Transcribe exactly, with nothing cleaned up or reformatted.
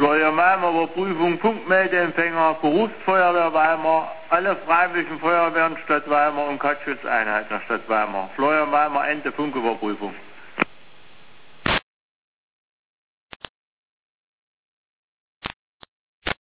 Feuerwehrmann Überprüfung, Punktmeldeempfänger, Berufsfeuerwehr Weimar, alle freiwilligen Feuerwehren Stadt Weimar und Kattschutzeinheiten der Stadt Weimar. Florian Weimar, Ende Funküberprüfung.